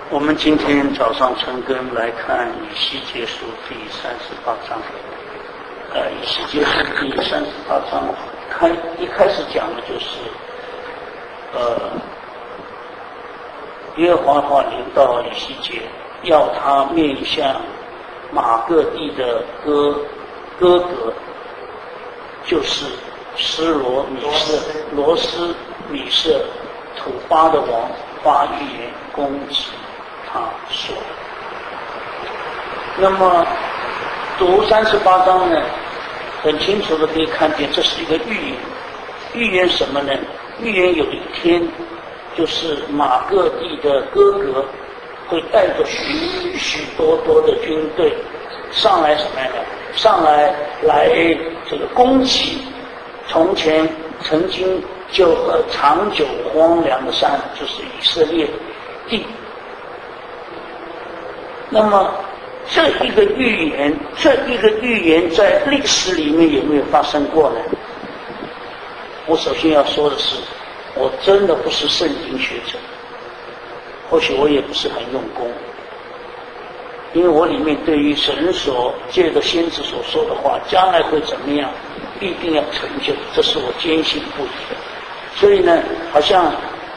我们今天早上晨更来看以西结书第38章。以西结书第38章一开始讲的就是耶和华话临到以西结，要他面向马各地的哥哥，就是罗斯米色土巴的王发预言攻击他说。那么读38章呢，很清楚的可以看见这是一个预言。预言什么呢？预言有一天，就是马各地的哥哥会带着许多的军队上来什么呢？上来这个攻击从前曾经就长久荒凉的山，就是以色列地。那么这一个预言在历史里面有没有发生过呢？我首先要说的是，我真的不是圣经学者，或许我也不是很用功，因为我里面对于神所借着先知所说的话将来会怎么样必定要成就，这是我坚信不疑的。所以呢，好像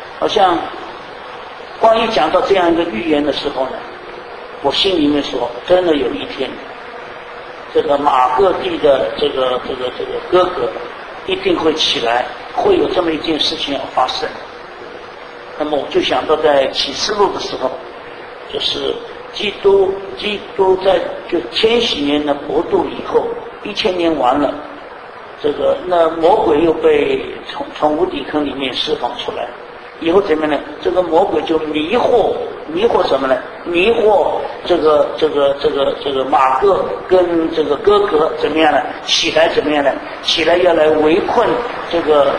关于讲到这样一个预言的时候呢，我心里面说，真的有一天，这个马各地的这个哥哥一定会起来，会有这么一件事情要发生。那么我就想到在启示录的时候，就是基督在就千禧年的国度以后，1000年完了，那魔鬼又被从无底坑里面释放出来，以后怎么样呢？这个魔鬼就迷惑什么呢？迷惑这个马各跟这个哥哥怎么样呢？起来怎么样呢？起来要来围困这个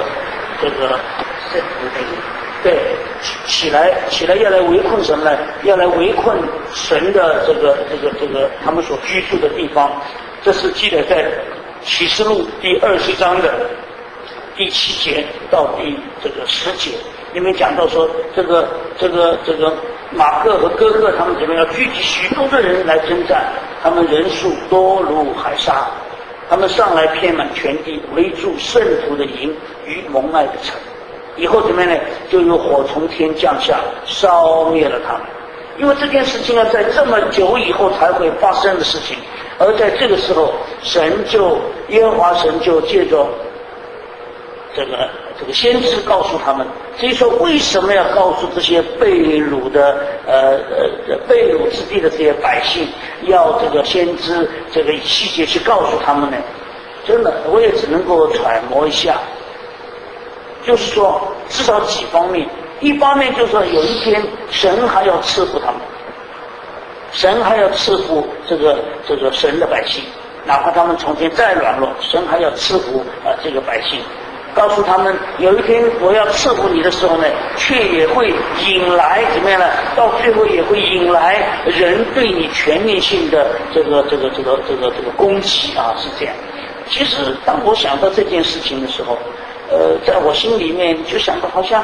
对，起来要来围困什么呢？要来围困神的这个他们所居住的地方。这是记得在启示录第20章的第7节到第10节，里面讲到说，这个马各和哥哥他们怎么样聚集许多的人来征战，他们人数多如海沙，他们上来遍满全地，围住圣徒的营与蒙爱的城。以后怎么样呢？就有火从天降下，烧灭了他们。因为这件事情要在这么久以后才会发生的事情，而在这个时候，耶和华神就借着这个先知告诉他们。所以说，为什么要告诉这些被掳之地的这些百姓，要这个先知以西结去告诉他们呢？真的，我也只能够揣摩一下。就是说，至少几方面。一方面就是说，有一天神还要赐福他们，神还要赐福这个神的百姓，哪怕他们从前再软弱，神还要赐福这个百姓，告诉他们有一天我要赐福你的时候呢，却也会引来怎么样呢？到最后也会引来人对你全面性的这个攻击啊，是这样。其实当我想到这件事情的时候，在我心里面就想到，好像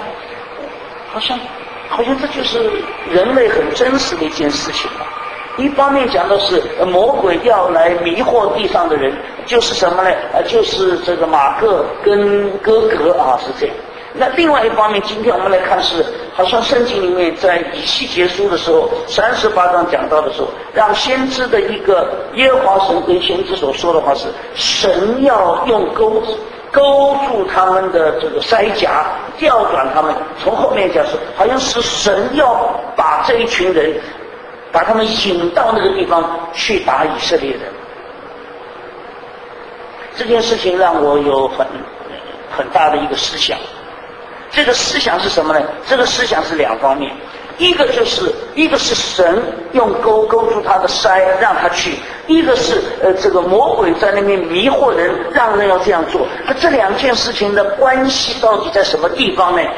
这就是人类很真实的一件事情吧。一方面讲的是魔鬼要来迷惑地上的人，就是什么呢？就是这个马各跟哥哥啊，是这样。那另外一方面，今天我们来看是，好像圣经里面在以西结书的时候38章讲到的时候，让先知的一个耶和华神跟先知所说的话是，神要用钩住他们的这个腮甲，调转他们。从后面讲是，好像是神要把这一群人，把他们引到那个地方去打以色列人。这件事情让我有很大的一个思想。这个思想是什么呢？这个思想是两方面。一个是神用钩住他的腮让他去，一个是这个魔鬼在那边迷惑人，让人要这样做。那这两件事情的关系到底在什么地方呢？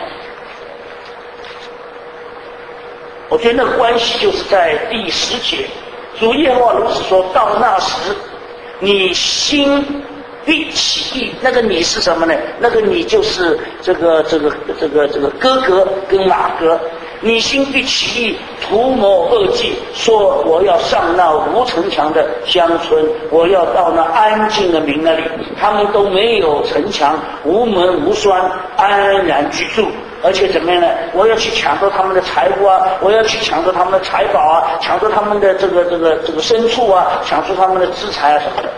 我觉得那个关系就是在第10节，主耶和华如此说，到那时你心必起意。那个你是什么呢？那个你就是这个哥哥跟马哥。 你心地起意，图谋恶计，说我要上那无城墙的乡村，我要到那安静的民那里，他们都没有城墙，无门无栓，安然居住。而且怎么样呢？我要去抢夺他们的财物啊，我要去抢夺他们的财宝啊，抢夺他们的这个牲畜啊，抢夺他们的资财啊什么的。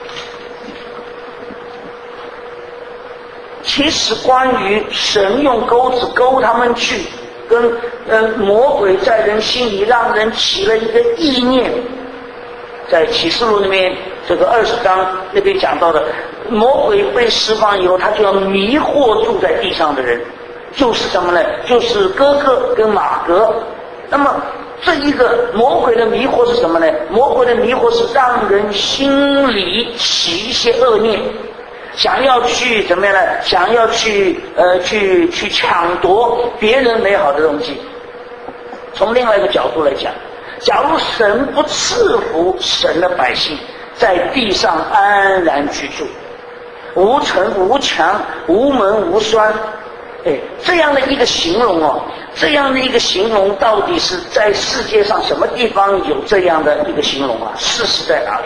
其实关于神用钩子勾他们去，跟魔鬼在人心里让人起了一个意念，在启示录里面这个20章那边讲到的，魔鬼被释放以后，他就要迷惑住在地上的人。就是什么呢？就是哥哥跟马哥。那么这一个魔鬼的迷惑是什么呢？魔鬼的迷惑是让人心里起一些恶念，想要去怎么样呢？想要去抢夺别人美好的东西。从另外一个角度来讲，假如神不赐福神的百姓在地上安然居住，无城无墙，无门无栓，这样的一个形容哦，这样的一个形容到底是在世界上什么地方有这样的一个形容啊？事实在哪里？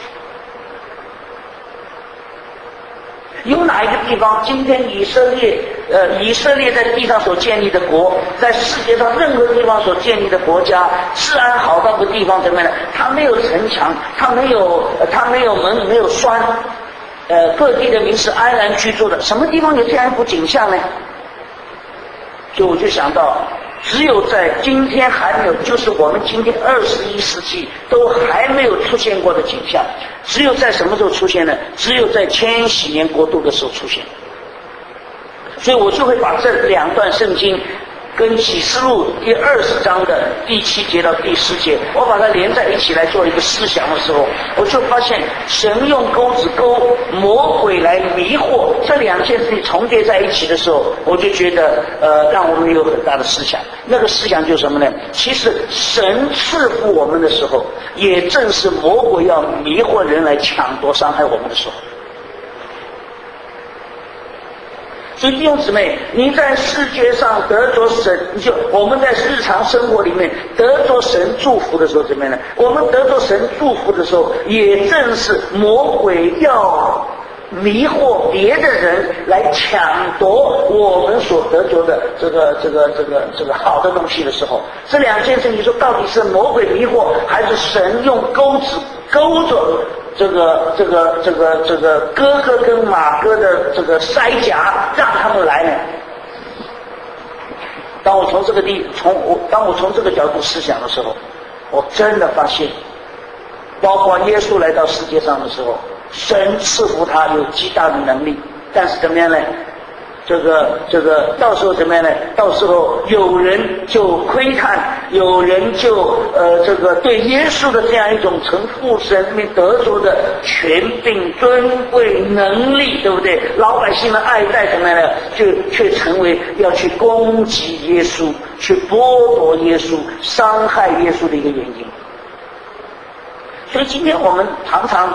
有哪一个地方？今天以色列在地上所建立的国，在世界上任何地方所建立的国家，治安好到个地方怎么样呢？它没有城墙，它没有门，没有栓，各地的民是安然居住的。什么地方有这样一幅景象呢？所以我就想到，只有在今天还没有，就是我们今天21世纪都还没有出现过的景象，只有在什么时候出现呢？只有在千禧年国度的时候出现。所以我就会把这2段圣经跟启示录第20章的第7节到第10节，我把它连在一起来做一个思想的时候，我就发现神用钩子勾魔鬼来迷惑，这2件事情重叠在一起的时候，我就觉得让我们有很大的思想。那个思想就是什么呢？其实神赐福我们的时候，也正是魔鬼要迷惑人来抢夺伤害我们的时候。所以弟兄姊妹，你在世界上得着神，我们在日常生活里面得着神祝福的时候怎么样呢？我们得着神祝福的时候，也正是魔鬼要迷惑别的人来抢夺我们所得着的这个好的东西的时候，这2件事你说到底是魔鬼迷惑，还是神用钩子勾着这个哥哥跟马哥的这个筛甲让他们来呢？当我从这个角度思想的时候，我真的发现，包括耶稣来到世界上的时候，神赐福他有极大的能力，但是怎么样呢？这个到时候怎么样呢？到时候有人就窥探，有人就对耶稣的这样一种从父神命得着的权柄、尊贵、能力，对不对？老百姓的爱戴怎么样呢？就却成为要去攻击耶稣、去剥夺耶稣、伤害耶稣的一个原因。所以今天我们常常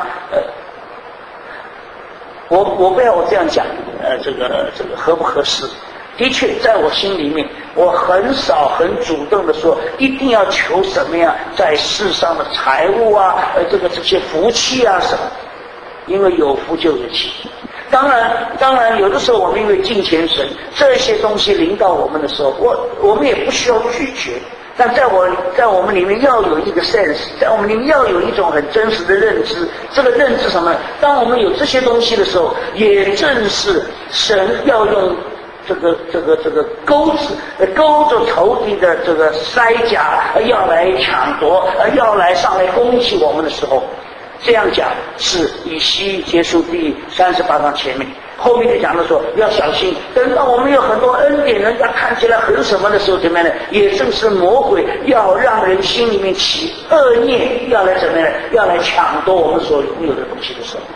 我不要我这样讲，这个合不合适？的确，在我心里面，我很少很主动的说一定要求什么样在世上的财物啊，这些福气啊什么，因为有福就有气。当然，有的时候我们因为敬虔神，这些东西临到我们的时候，我们也不需要拒绝。但在我们里面要有一个 sense， 在我们里面要有一种很真实的认知。这个认知什么？当我们有这些东西的时候，也正是神要用这个钩子勾着仇敌的这个筛甲，要来抢夺，要来上来攻击我们的时候。这样讲是以西结书第38章前面，后面就讲的说要小心，等到我们有很多恩典，人家看起来很什么的时候怎么样呢？也正是魔鬼要让人心里面起恶念，要来怎么样？要来抢夺我们所拥有的东西的时候。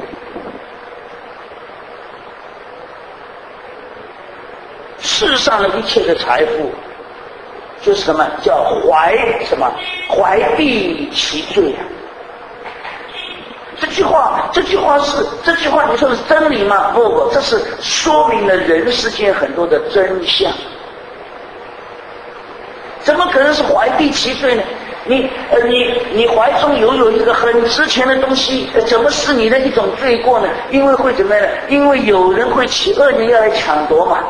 世上的一切的财富就是什么？叫怀璧其罪啊！这句话你说是真理吗？不，这是说明了人世间很多的真相。 怎么可能是怀第7罪呢？你怀中有一个很值钱的东西，怎么是你的一种罪过呢？因为会怎么样呢？因为有人会起恶念要来抢夺嘛。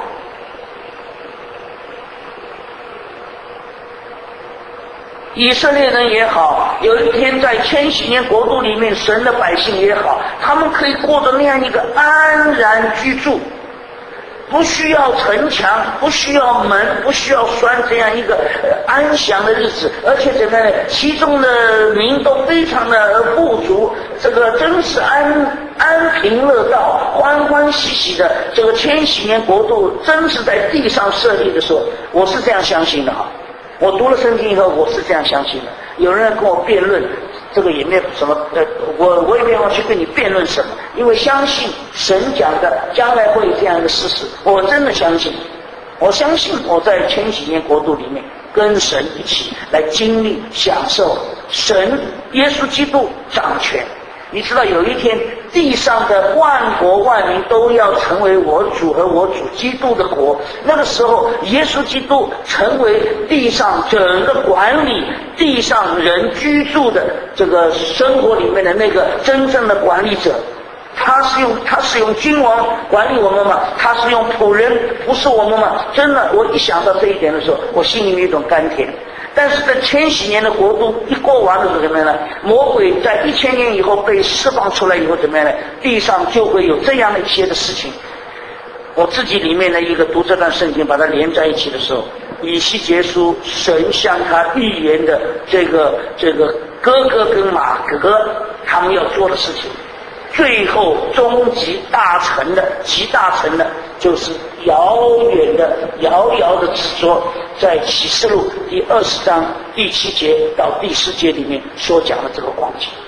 以色列人也好，有一天在千禧年国度里面，神的百姓也好，他们可以过着那样一个安然居住，不需要城墙，不需要门，不需要栓，这样一个安详的日子，而且怎么样呢？其中的民都非常的富足，这个真是安贫乐道，欢欢喜喜的。这个千禧年国度真是在地上设立的时候，我是这样相信的哈。我读了圣经以后，我是这样相信的。有人跟我辩论，这个也没有什么，我也没有去跟你辩论什么，因为相信神讲的将来会有这样一个事实，我真的相信。我相信我在千禧年国度里面跟神一起来经历享受神耶稣基督掌权。你知道有一天地上的万国万民都要成为我主和我主基督的国，那个时候耶稣基督成为地上整个管理地上人居住的这个生活里面的那个真正的管理者。他是用君王管理我们吗？他是用仆人服侍我们吗？真的，我一想到这一点的时候，我心里面有一种甘甜。但是在千禧年的国度一过完的时候怎么样呢？魔鬼在1000年以后被释放出来以后怎么样呢？地上就会有这样的一些的事情。我自己里面的一个读这段圣经把它连在一起的时候，以西结书神向他预言的这个哥哥跟马哥他们要做的事情，最后终极大成的极大成的就是遥遥的指说，在启示录第20章第7节到第10节里面所讲的这个光景。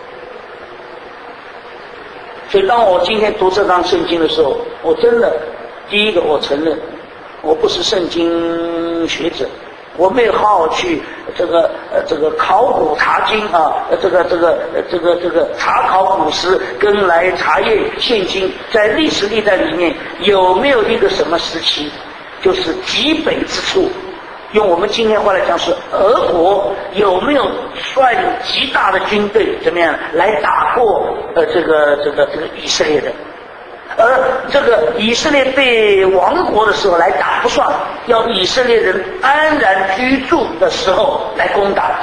所以当我今天读这章圣经的时候，我真的第一个我承认我不是圣经学者，我没有好好去这个考古查经啊，这个查考古诗跟来查验现今在历史历代里面有没有一个什么时期就是极北之处，用我们今天话来讲是俄国有没有率领极大的军队怎么样来打过这个以色列的。而这个以色列被亡国的时候来打不算，要以色列人安然居住的时候来攻打。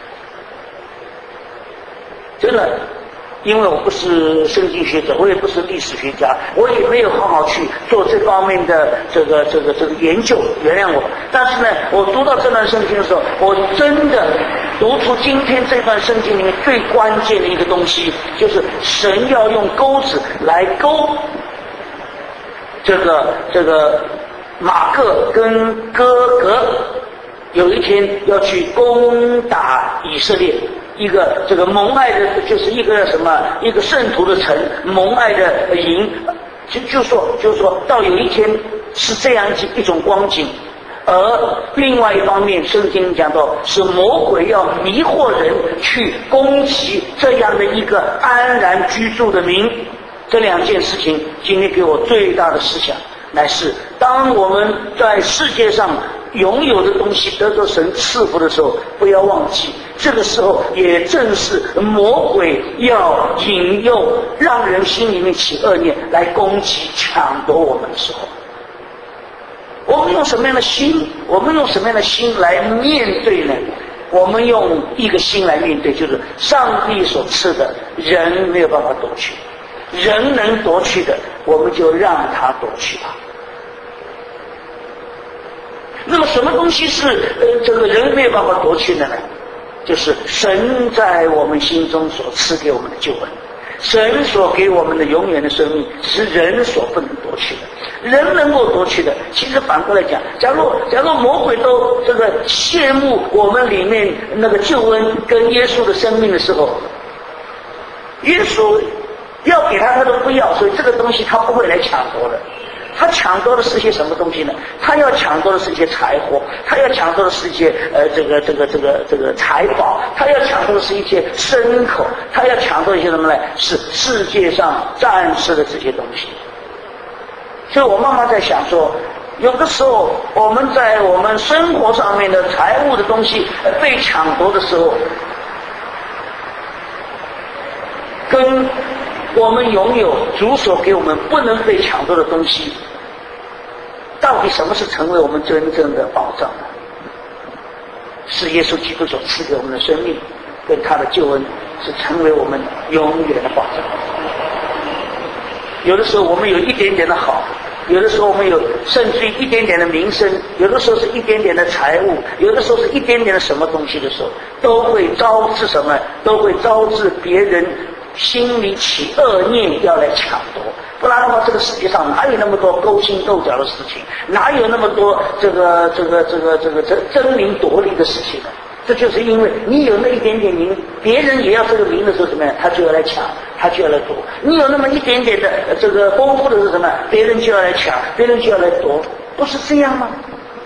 真的，因为我不是圣经学者，我也不是历史学家，我也没有好好去做这方面的这个研究，原谅我。但是呢，我读到这段圣经的时候，我真的读出今天这段圣经里面最关键的一个东西，就是神要用钩子来钩这个马各跟哥格，有一天要去攻打以色列。一个这个蒙爱的，就是一个什么，一个圣徒的城，蒙爱的营，就说到有一天是这样一种光景。而另外一方面，圣经讲到是魔鬼要迷惑人去攻击这样的一个安然居住的民。这两件事情今天给我最大的思想，乃是当我们在世界上拥有的东西得到神赐福的时候，不要忘记这个时候也正是魔鬼要引诱让人心里面起恶念来攻击抢夺我们的时候。我们用什么样的心？我们用什么样的心来面对呢？我们用一个心来面对，就是上帝所赐的，人没有办法夺去，人能夺去的，我们就让他夺去吧。那么什么东西是这个人没有办法夺去的呢？就是神在我们心中所赐给我们的救恩，神所给我们的永远的生命是人所不能夺去的。人能够夺去的，其实反过来讲，假如魔鬼都这个羡慕我们里面那个救恩跟耶稣的生命的时候，耶稣要给他都不要，所以这个东西他不会来抢夺的。他抢夺的是些什么东西呢？他要抢夺的是一些财货，他要抢夺的是一些这个财宝，他要抢夺的是一些牲口，他要抢夺一些什么呢？是世界上暂时的这些东西。所以我慢慢在想说， 有的时候我们在我们生活上面的财务的东西被抢夺的时候，跟我们拥有主所给我们不能被抢夺的东西，到底什么是成为我们真正的保障呢？是耶稣基督所赐给我们的生命跟他的救恩，是成为我们永远的保障。有的时候我们有一点点的好，有的时候我们有甚至于一点点的名声，有的时候是一点点的财物，有的时候是一点点的什么东西的时候，都会招致什么？都会招致别人心里起恶念要来抢夺。不然的话，这个世界上哪有那么多勾心斗角的事情，哪有那么多这个争名夺利的事情呢？这就是因为你有那一点点名，别人也要这个名的时候怎么样，他就要来抢，他就要来夺。你有那么一点点的这个丰富的是什么，别人就要来抢，别人就要来夺，不是这样吗？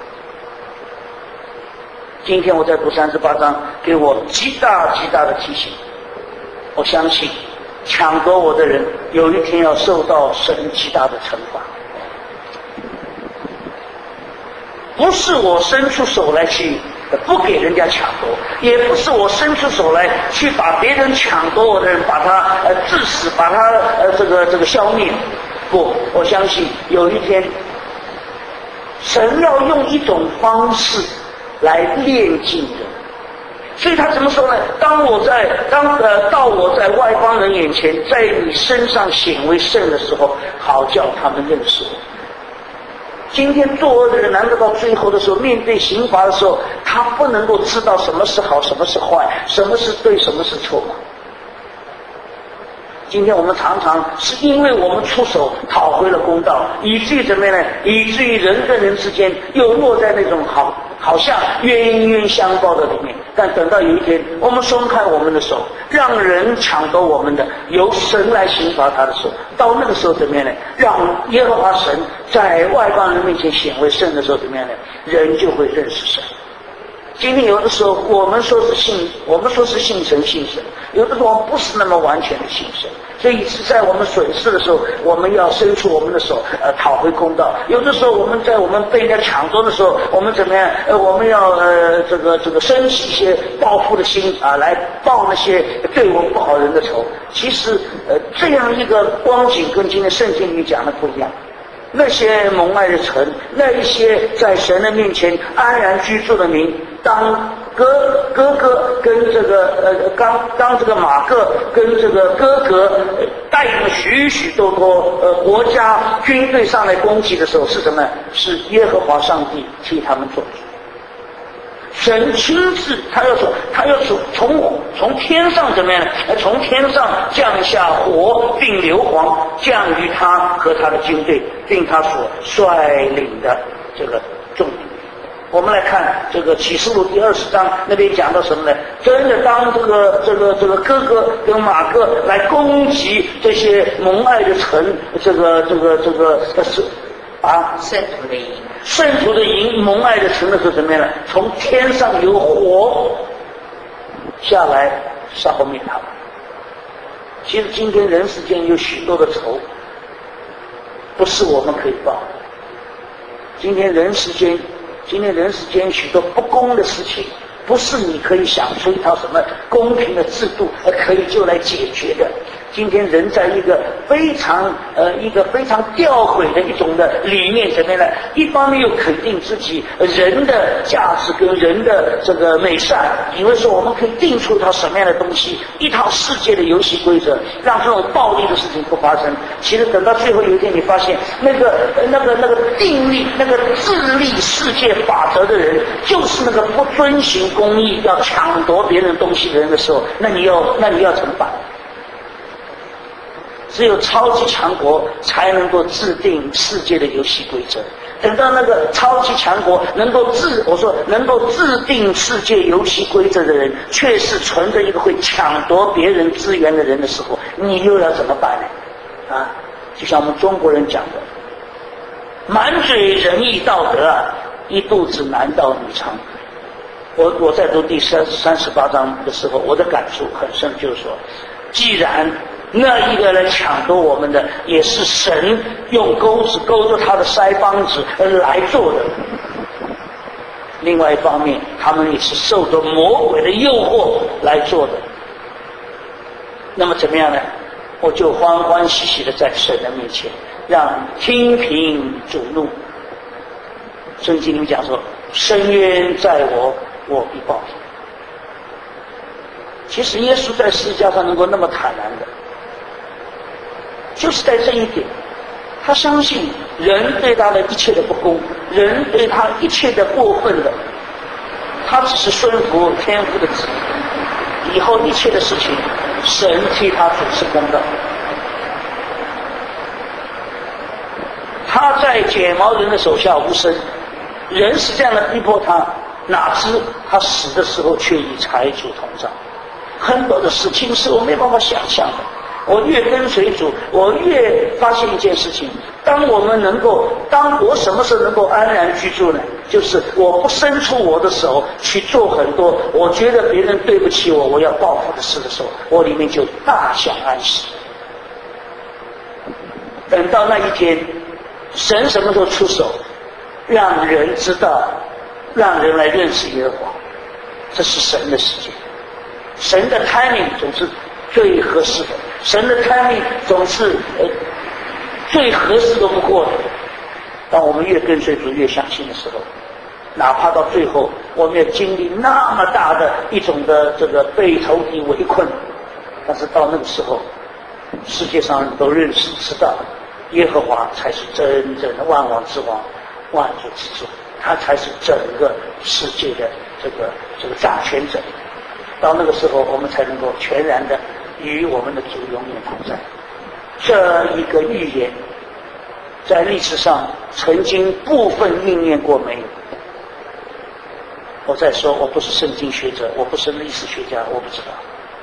今天我在读38章，给我极大的提醒。我相信抢夺我的人有一天要受到神极大的惩罚。不是我伸出手来去不给人家抢夺，也不是我伸出手来去把别人抢夺我的人把他致死，把他这个消灭。不，我相信有一天神要用一种方式来炼净人。所以他怎么说呢？到我在外邦人眼前，在你身上显为圣的时候，好叫他们认识我。今天作恶的人，难道到最后的时候，面对刑罚的时候，他不能够知道什么是好，什么是坏，什么是对，什么是错吗？今天我们常常是因为我们出手讨回了公道，以至于怎么样呢？以至于人跟人之间又落在那种好像冤冤相报的里面。但等到有一天我们松开我们的手，让人抢夺我们的，由神来刑罚他的时候，到那个时候怎么样呢？让耶和华神在外邦人面前显为圣的时候怎么样呢？人就会认识神。今天有的时候我们说是信神，有的时候我们不是那么完全的信神，所以是在我们损失的时候，我们要伸出我们的手讨回公道。有的时候我们在我们被人家抢夺的时候，我们怎么样？我们要这个升起一些报复的心来报那些对我们不好人的仇。其实这样一个光景跟今天圣经里讲的不一样。那些蒙爱的城，那一些在神的面前安然居住的民，当哥哥跟这个当这个马各跟这个哥哥带领许许多多国家军队上来攻击的时候，是什么？是耶和华上帝替他们做主。神亲自，他要从天上怎么样呢？从天上降下火并硫磺，降于他和他的军队，并他所率领的这个众民。我们来看这个启示录第20章，那边讲到什么呢？真的当这个哥哥跟马各来攻击这些蒙爱的城，圣徒的营蒙爱的城的时候怎么样呢？从天上有火下来烧灭他们。其实今天人世间有许多的仇，不是我们可以报的。今天人世间许多不公的事情，不是你可以想出一套什么公平的制度可以就来解决的。今天人在一个非常吊诡的一种的理念怎么样呢？一方面又肯定自己人的价值跟人的这个美善，以为说我们可以定出一套什么样的东西，一套世界的游戏规则，让这种暴力的事情不发生。其实等到最后有一天，你发现那个定力、那个治理世界法则的人，就是那个不遵循公义、要抢夺别人东西的人的时候，那你要怎么办？只有超级强国才能够制定世界的游戏规则。等到那个超级强国能够制定世界游戏规则的人，却是存着一个会抢夺别人资源的人的时候，你又要怎么办呢？就像我们中国人讲的，满嘴仁义道德，一肚子男盗女娼。我在读第38章的时候，我的感触很深，就是说，既然那一个来抢夺我们的，也是神用钩子勾着他的腮帮子来做的。另外一方面，他们也是受着魔鬼的诱惑来做的。那么怎么样呢？我就欢欢喜喜的在神的面前，让天平主怒。圣经里面讲说，深渊在我，我必报应。其实耶稣在十字架上能够那么坦然的，就是在这一点，他相信人对他的一切的不公，人对他一切的过分的，他只是顺服天父的旨意，以后一切的事情神替他主持公道。他在剪毛人的手下无声，人是这样的逼迫他，哪知他死的时候却与财主同葬。很多的事情是我没办法想象的。我越跟随主，我越发现一件事情：当我什么时候能够安然居住呢？就是我不伸出我的手去做很多我觉得别人对不起我，我要报复的事的时候，我里面就大享安息。等到那一天，神什么时候出手，让人知道，让人来认识耶和华，这是神的时间。神的 timing 总是最合适的，神的 timing 总是最合适都不过的。当我们越跟随主越相信的时候，哪怕到最后我们也经历那么大的一种的这个被仇敌围困，但是到那个时候，世界上人都认识知道，耶和华才是真正的万王之王，万主之主，他才是整个世界的这个掌权者。到那个时候，我们才能够全然的与我们的主永远同在。这一个预言，在历史上曾经部分应验过没有？我再说，我不是圣经学者，我不是历史学家，我不知道。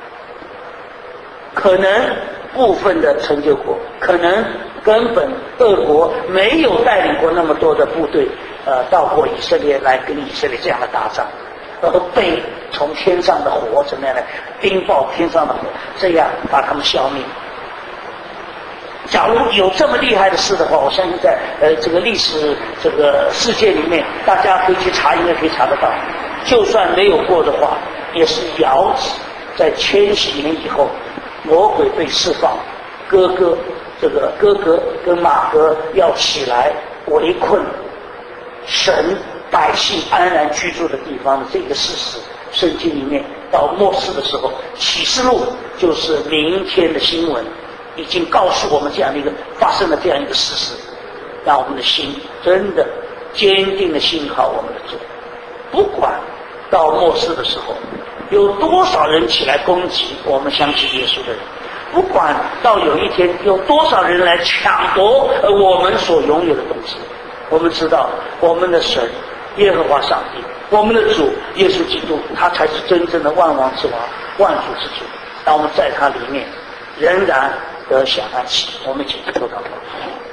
可能部分的成就过，可能根本俄国没有带领过那么多的部队，到过以色列来跟以色列这样的打仗。然后被从天上的火怎么样呢？冰雹天上的火，这样把他们消灭。假如有这么厉害的事的话，我相信在这个历史这个世界里面，大家可以去查，应该可以查得到。就算没有过的话，也是遥指在千禧年以后，魔鬼被释放，哥哥跟马哥要起来围困神百姓安然居住的地方的这个事实。圣经里面到末世的时候，启示录就是明天的新闻，已经告诉我们这样的一个发生了这样一个事实，让我们的心真的坚定的信靠我们的主。不管到末世的时候有多少人起来攻击我们相信耶稣的人，不管到有一天有多少人来抢夺我们所拥有的东西，我们知道我们的神耶和华上帝，我们的主耶稣基督，他才是真正的万王之王，万主之主。让我们在他里面仍然得享安息。我们一起祷告。